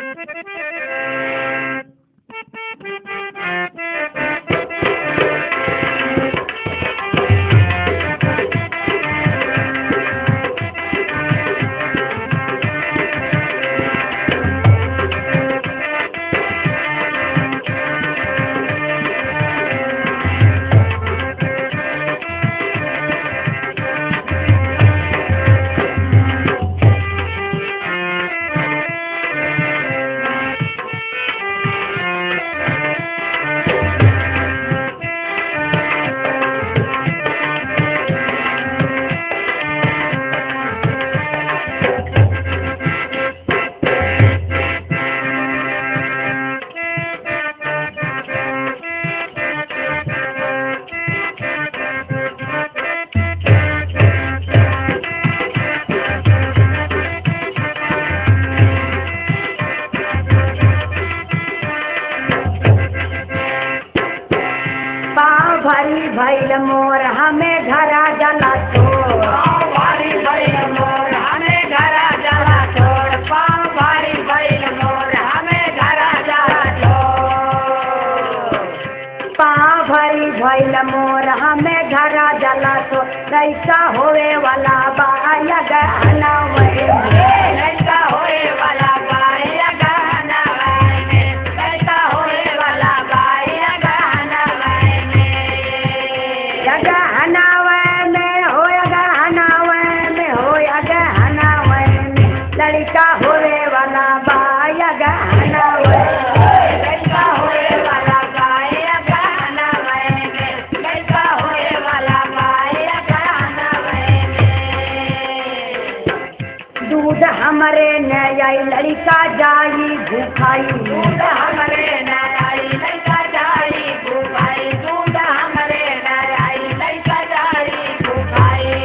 भारी भैल मोर हमें घरा जला छोड़, भारी भैल मोर हमें घरा जला छोड़, पाँव भारी भैल मोर हमें घरा जला छोड़, पाँव भारी भैल मोर हमें घरा जला छोड़, कैसा होए वाला बाया गहना कैसा होए वाला बाया गहना कैसा होए वाला बाया गहना लड़का होए वाला बाया गहना लड़का होए वाला बाया गहना लड़का होए वाला बाया गहना दूध हमरे न आई लड़का जाई भूखाई, दूध हमरे न आई लड़का जाई भूखाई, दूध हमरे न आई लड़का जाई भूखाई,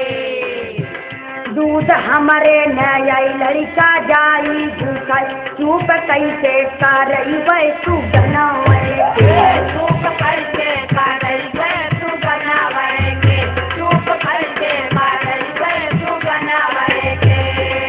दूध हमरे न आई लड़का जाई भूखाई, चुप कैसे करई तू गनावे चुप कैसे करई तू गनावे के, चुप कैसे करई तू गनावे के,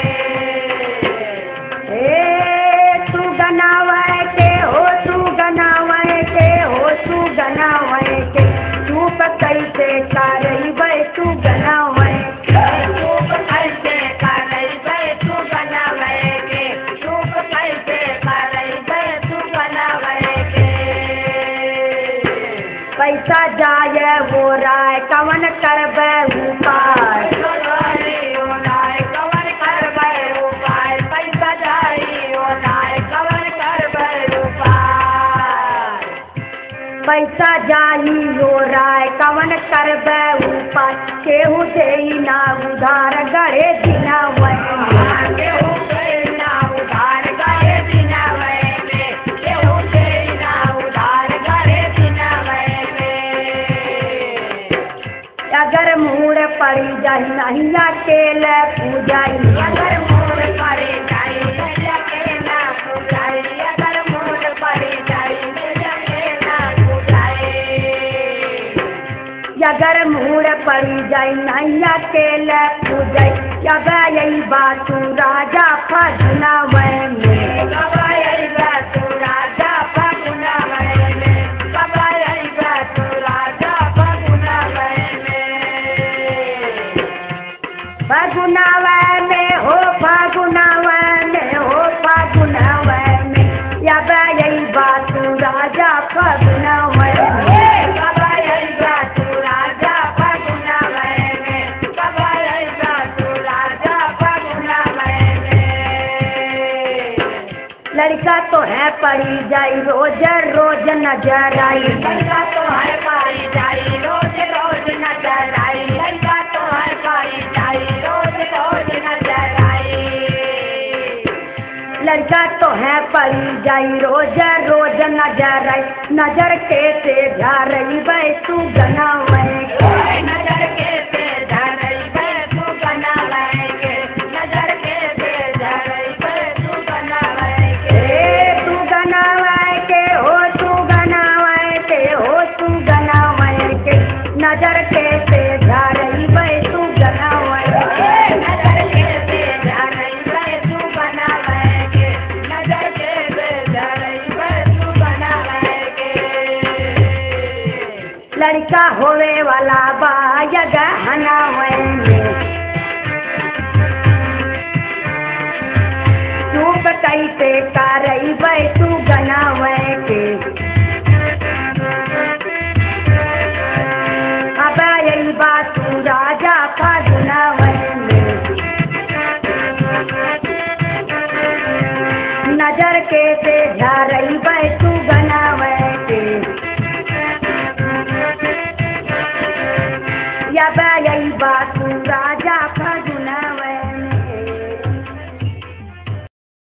तू गनावे के हो तू गनावे के हो तू गनावे के, चुप कैसे करई तू गनावे चुप कैसे करई तू गनावे के, चुप कैसे करई तू गनावे के, पैसा जाए वो राय कवन करबे उपाय, कवन करबे उपाय, पैसा जाई ओ राय कवन करबे उपाय, पैसा जाई ओ राय कवन करबे उपाय, केहू देई ना उधार गढ़े दिना केहू देई ना उधार गढ़े दिना केहू देई ना उधार गढ़े दिना अगर मूड पड़ी जाई नहीं अकेले पूजाई, अगर मूड पड़ी जाई अकेला पूजाई, अगर मूड पड़ी जाई अकेला पूजाई, अगर मूड पड़ी जाई नहीं अकेले पूजाई, अब यही बात राजा फगुना में कब यही बात राजा फगुना में कब यही बात राजा फगुना फगुनावे में हो फगुनावे में हो फगुनावे में, अब यही बात राजा फगुनावे में कब यही बात राजा फगुनावे में, कब यही बात राजा फगुनावे में, लड़का तो है पड़ी जाई रोज रोज नजर आई, लड़का तो है पड़ी जाई रोज रोज नजर आई, लड़का तो है पड़ी जाई रोज रोज नजर आई, लड़का तो है पड़ी जाई रोज रोज नजर आई, नजर के से झारई तू गनावे नजर के से झारई तू गनावे के, नजर के से झारई तू गनावे के, तू गनावे के हो तू गनावे के हो तू गनावे के, नजर के से झारई तू गनावे के, नजर के से झारई तू गनावे के, नजर का होवे वाला बाय गहना